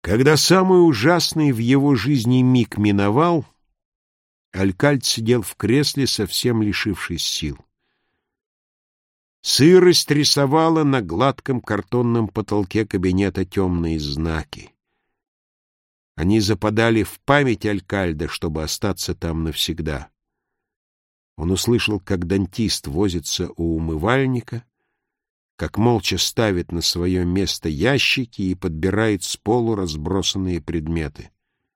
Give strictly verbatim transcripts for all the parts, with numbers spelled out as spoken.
Когда самый ужасный в его жизни миг миновал, Алькальд сидел в кресле, совсем лишившись сил. Сырость рисовала на гладком картонном потолке кабинета темные знаки. Они западали в память Алькальда, чтобы остаться там навсегда. Он услышал, как дантист возится у умывальника, как молча ставит на свое место ящики и подбирает с полу разбросанные предметы.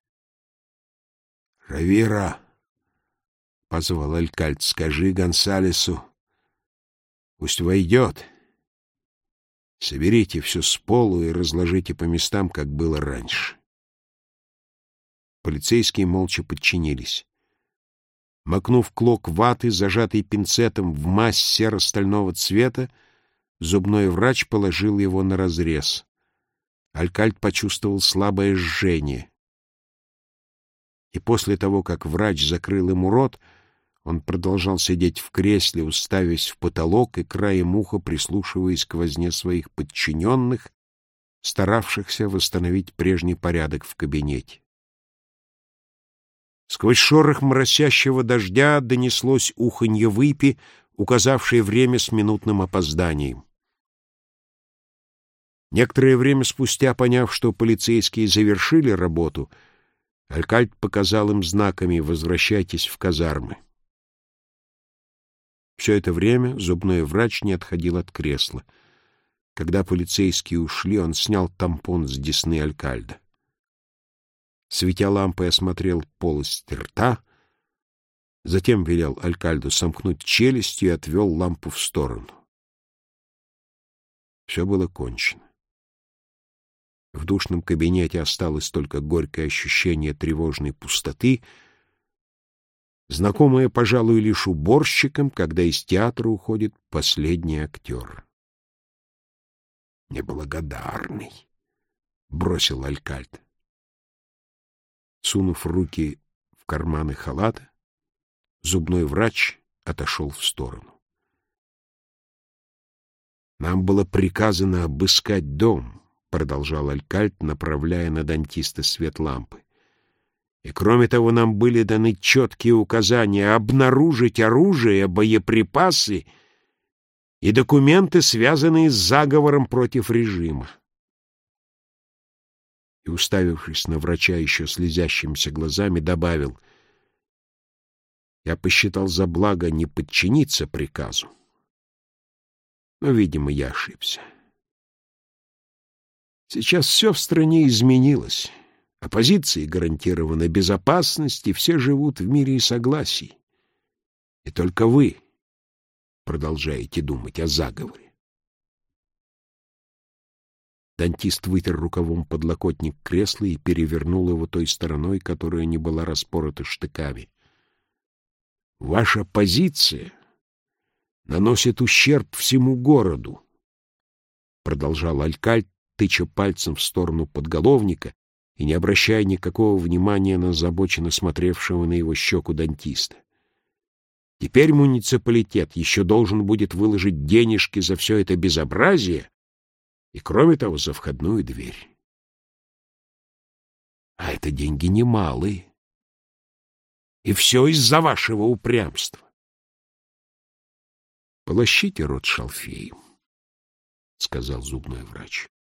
— Равира, — позвал Алькальд, — скажи Гонсалесу, пусть войдет. Соберите все с полу и разложите по местам, как было раньше. Полицейские молча подчинились. Макнув клок ваты, зажатый пинцетом в мазь серо-стального цвета, зубной врач положил его на разрез. Алькальд почувствовал слабое жжение. И после того, как врач закрыл ему рот, он продолжал сидеть в кресле, уставясь в потолок и краем уха прислушиваясь к возне своих подчиненных, старавшихся восстановить прежний порядок в кабинете. Сквозь шорох моросящего дождя донеслось уханье выпи, указавшее время с минутным опозданием. Некоторое время спустя, поняв, что полицейские завершили работу, Алькальд показал им знаками «Возвращайтесь в казармы». Все это время зубной врач не отходил от кресла. Когда полицейские ушли, он снял тампон с десны Алькальда. Светя лампой, осмотрел полость рта, затем велел Алькальду сомкнуть челюсть и отвел лампу в сторону. Все было кончено. В душном кабинете осталось только горькое ощущение тревожной пустоты, знакомое, пожалуй, лишь уборщикам, когда из театра уходит последний актер. «Неблагодарный», — бросил Алькальд. Сунув руки в карманы халата, зубной врач отошел в сторону. «Нам было приказано обыскать дом», — продолжал Алькальд, направляя на дантиста свет лампы. «И кроме того, нам были даны четкие указания обнаружить оружие, боеприпасы и документы, связанные с заговором против режима». И, уставившись на врача еще слезящимися глазами, добавил: «Я посчитал за благо не подчиниться приказу, но, видимо, я ошибся. Сейчас все в стране изменилось. Оппозиции гарантирована безопасность, и все живут в мире и согласии. И только вы продолжаете думать о заговоре». Дантист вытер рукавом подлокотник кресла и перевернул его той стороной, которая не была распорота штыками. «Ваша позиция наносит ущерб всему городу», — продолжал Алькальд, тыча пальцем в сторону подголовника и не обращая никакого внимания на озабоченно смотревшего на его щеку дантиста. «Теперь муниципалитет еще должен будет выложить денежки за все это безобразие и, кроме того, за входную дверь. А это деньги немалые. И все из-за вашего упрямства. Полощите рот шалфеем», — сказал зубной врач.